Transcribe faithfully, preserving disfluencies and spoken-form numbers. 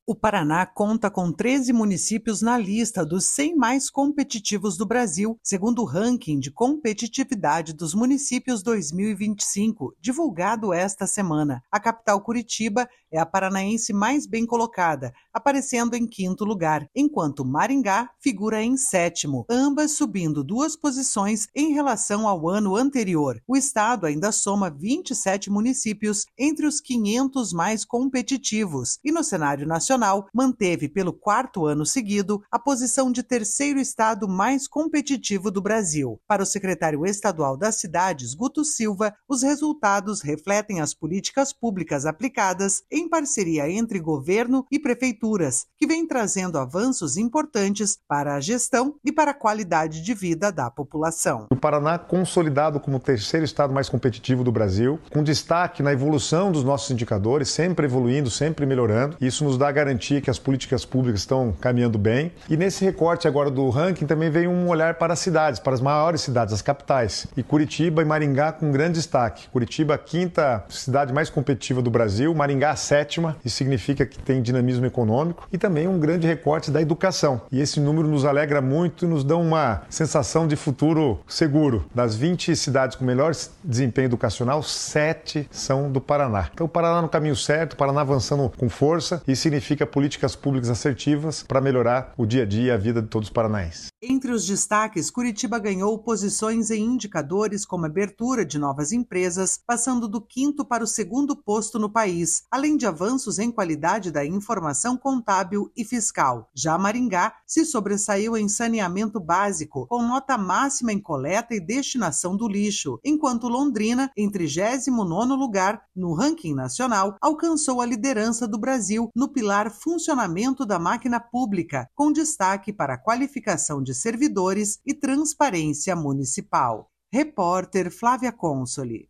O Paraná conta com treze municípios na lista dos cem mais competitivos do Brasil, segundo o ranking de competitividade dos municípios dois mil e vinte e cinco, divulgado esta semana. A capital Curitiba é a paranaense mais bem colocada, aparecendo em quinto lugar, enquanto Maringá figura em sétimo, ambas subindo duas posições em relação ao ano anterior. O estado ainda soma vinte e sete municípios entre os quinhentos mais competitivos e no cenário nacional manteve pelo quarto ano seguido a posição de terceiro estado mais competitivo do Brasil. Para o secretário estadual das cidades, Guto Silva, os resultados refletem as políticas públicas aplicadas em parceria entre governo e prefeituras, que vem trazendo avanços importantes para a gestão e para a qualidade de vida da população. O Paraná consolidado como o terceiro estado mais competitivo do Brasil, com destaque na evolução dos nossos indicadores, sempre evoluindo, sempre melhorando. Isso nos dá a garantir que as políticas públicas estão caminhando bem. E nesse recorte agora do ranking também veio um olhar para as cidades, para as maiores cidades, as capitais. E Curitiba e Maringá com grande destaque. Curitiba, a quinta cidade mais competitiva do Brasil, Maringá a sétima, isso significa que tem dinamismo econômico e também um grande recorte da educação. E esse número nos alegra muito e nos dá uma sensação de futuro seguro. Das vinte cidades com melhor desempenho educacional, sete são do Paraná. Então o Paraná no caminho certo, o Paraná avançando com força e significa políticas públicas assertivas para melhorar o dia a dia e a vida de todos os paranaenses. Entre os destaques, Curitiba ganhou posições em indicadores como abertura de novas empresas, passando do quinto para o segundo posto no país, além de avanços em qualidade da informação contábil e fiscal. Já Maringá se sobressaiu em saneamento básico, com nota máxima em coleta e destinação do lixo, enquanto Londrina, em trigésimo nono lugar no ranking nacional, alcançou a liderança do Brasil no pilar funcionamento da máquina pública, com destaque para a qualificação de servidores e transparência municipal. Repórter Flávia Consoli.